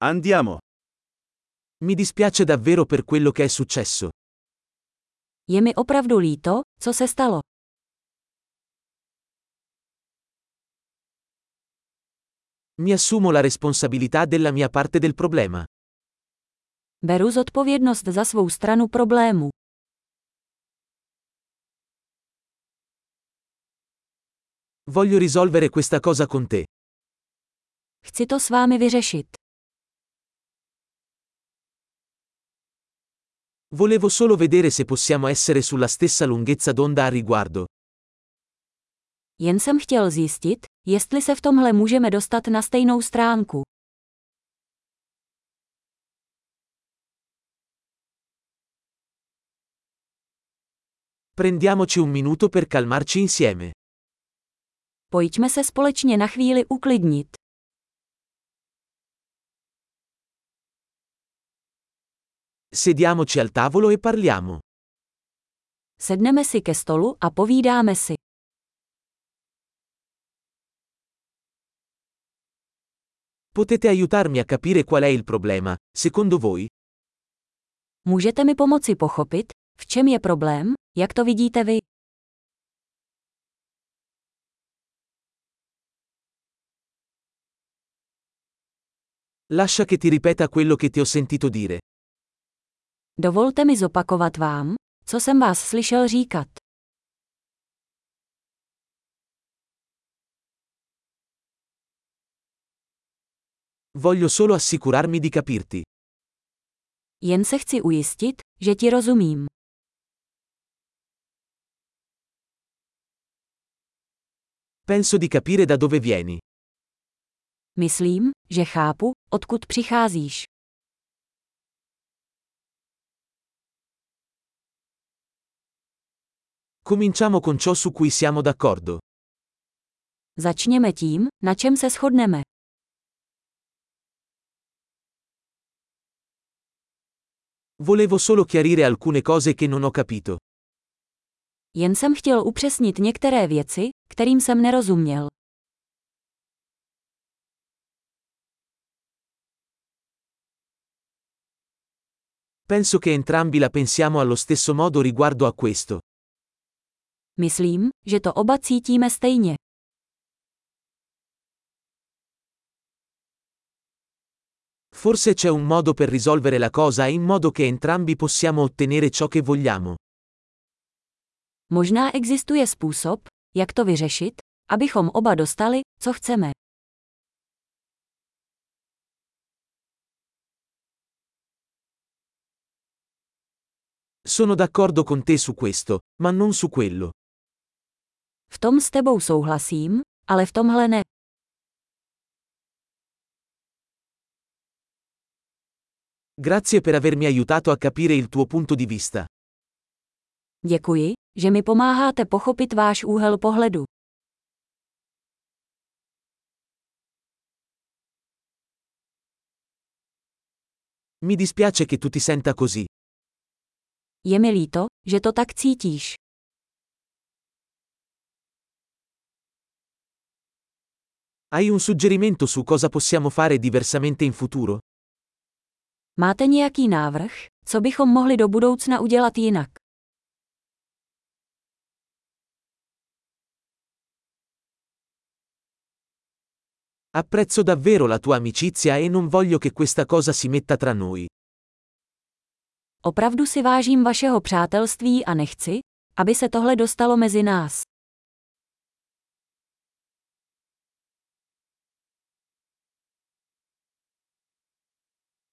Andiamo. Mi dispiace davvero per quello che è successo. Je mi opravdu líto, co se stalo. Mi assumo la responsabilità della mia parte del problema. Beru zodpovědnost za svou stranu problému. Voglio risolvere questa cosa con te. Chci to s vámi vyřešit. Volevo solo vedere se possiamo essere sulla stessa lunghezza d'onda a riguardo. Jen jsem chtěl zjistit, jestli se v tomhle můžeme dostat na stejnou stránku. Prendiamoci un minuto per calmarci insieme. Pojďme se společně na chvíli uklidnit. Sediamoci al tavolo e parliamo. Sedneme si ke stolu a povídáme si. Potete aiutarmi a capire qual è il problema, secondo voi? Můžete mi pomoci pochopit, v čem je problém, jak to vidíte vy? Lascia che ti ripeta quello che ti ho sentito dire. Dovolte mi zopakovat vám, co jsem vás slyšel říkat. Voglio solo assicurarmi di capirti. Jen se chci ujistit, že ti rozumím. Penso di capire da dove vieni. Myslím, že chápu, odkud přicházíš. Cominciamo con ciò su cui siamo d'accordo. Začněme tím, na čem se shodneme. Volevo solo chiarire alcune cose che non ho capito. Jen jsem chtěl upřesnit některé věci, kterým jsem nerozuměl. Penso che entrambi la pensiamo allo stesso modo riguardo a questo. Myslím, že to oba cítíme stejně. Forse c'è un modo per risolvere la cosa in modo che entrambi possiamo ottenere ciò che vogliamo. Možná existuje způsob, jak to vyřešit, abychom oba dostali, co chceme. Sono d'accordo con te su questo, ma non su quello. V tom s tebou souhlasím, ale v tomhle ne. Grazie per avermi aiutato a capire il tuo punto di vista. Děkuji, že mi pomáháte pochopit váš úhel pohledu. Mi dispiace che tu ti senta così. Je mi líto, že to tak cítíš. Hai un suggerimento su cosa possiamo fare diversamente in futuro? Máte nějaký návrh, co bychom mohli do budoucna udělat jinak? Apprezzo davvero la tua amicizia e non voglio che questa cosa si metta tra noi. Opravdu si vážím vašeho přátelství a nechci, aby se tohle dostalo mezi nás.